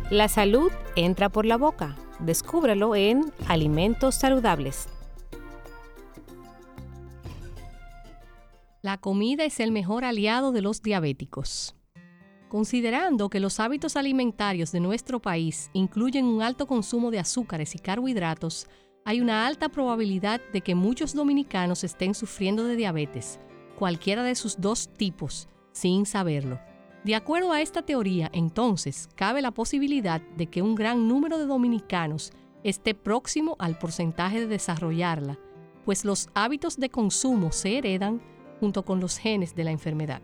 La salud entra por la boca. Descúbrelo en Alimentos Saludables. La comida es el mejor aliado de los diabéticos. Considerando que los hábitos alimentarios de nuestro país incluyen un alto consumo de azúcares y carbohidratos, hay una alta probabilidad de que muchos dominicanos estén sufriendo de diabetes, cualquiera de sus dos tipos, sin saberlo. De acuerdo a esta teoría, entonces, cabe la posibilidad de que un gran número de dominicanos esté próximo al porcentaje de desarrollarla, pues los hábitos de consumo se heredan junto con los genes de la enfermedad.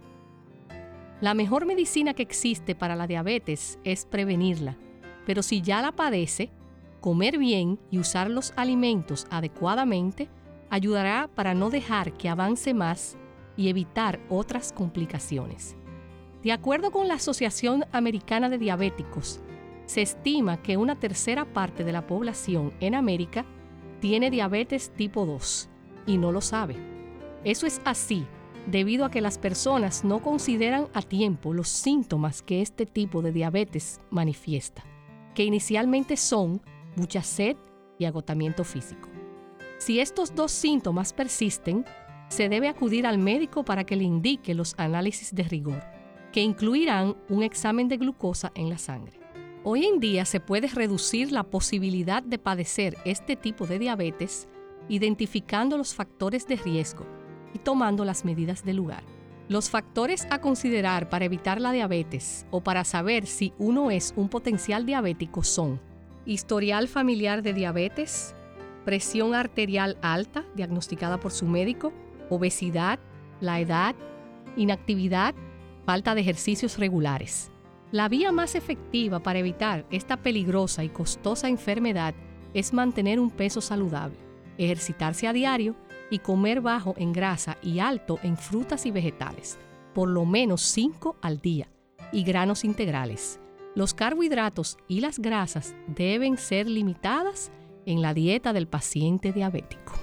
La mejor medicina que existe para la diabetes es prevenirla, pero si ya la padece, comer bien y usar los alimentos adecuadamente ayudará para no dejar que avance más y evitar otras complicaciones. De acuerdo con la Asociación Americana de Diabéticos, se estima que una tercera parte de la población en América tiene diabetes tipo 2 y no lo sabe. Eso es así debido a que las personas no consideran a tiempo los síntomas que este tipo de diabetes manifiesta, que inicialmente son mucha sed y agotamiento físico. Si estos dos síntomas persisten, se debe acudir al médico para que le indique los análisis de rigor, que incluirán un examen de glucosa en la sangre. Hoy en día se puede reducir la posibilidad de padecer este tipo de diabetes identificando los factores de riesgo y tomando las medidas del lugar. Los factores a considerar para evitar la diabetes o para saber si uno es un potencial diabético son historial familiar de diabetes, presión arterial alta diagnosticada por su médico, obesidad, la edad, inactividad, falta de ejercicios regulares. La vía más efectiva para evitar esta peligrosa y costosa enfermedad es mantener un peso saludable, ejercitarse a diario y comer bajo en grasa y alto en frutas y vegetales, por lo menos 5 al día, y granos integrales. Los carbohidratos y las grasas deben ser limitadas en la dieta del paciente diabético.